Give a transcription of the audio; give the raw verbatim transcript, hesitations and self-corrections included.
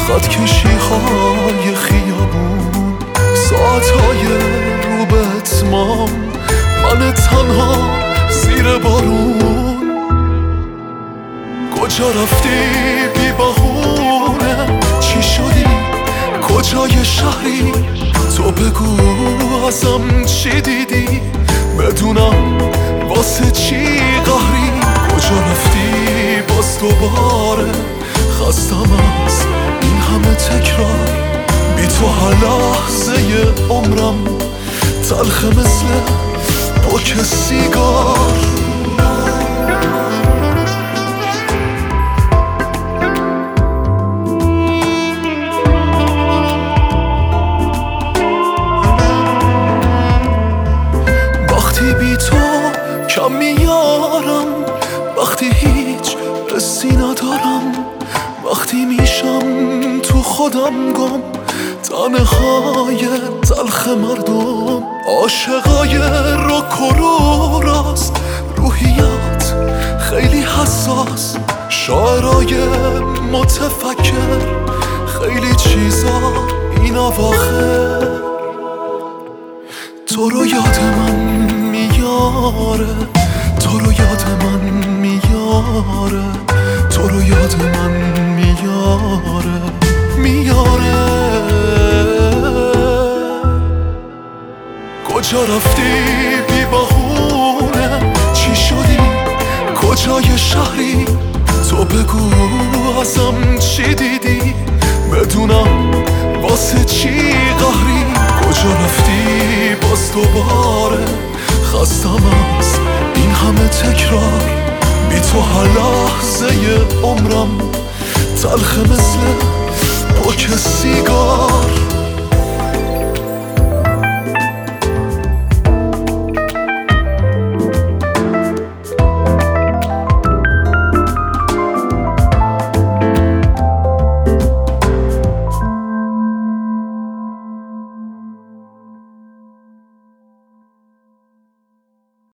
خط کشی های خیابون، ساعت های رو به اتمام، من تنها زیر بارون. کجا رفتی بی بهونه؟ چی شدی؟ کجای شهری؟ تو بگو ازم چی دیدی؟ بدونم واسه چی قهری. کجا رفتی باز دوباره؟ خستم از این همه تکرار، بی تو هر لحظه عمرم تلخ مثل پاک سیگار. وقتی بی تو کم میارم، وقتی هیچ حسی ندارم، وقتی میشم تو خودم گم، تنهای تلخ مردم. عاشقای روک و رو راست، روحیت خیلی حساس، شاعرای متفکر، خیلی چیزا این اواخر. تو رو یاد من میاره، تو رو یاد من میاره، تو رو یاد من میاره میاره. کجا رفتی بی بهونه؟ چی شدی؟ کجای شهری؟ تو بگو ازم چی دیدی؟ بدونم واسه چی قهری. کجا رفتی باز دوباره؟ خستم از این همه تکرار، بی تو هر لحظه عمرم تلخ مثل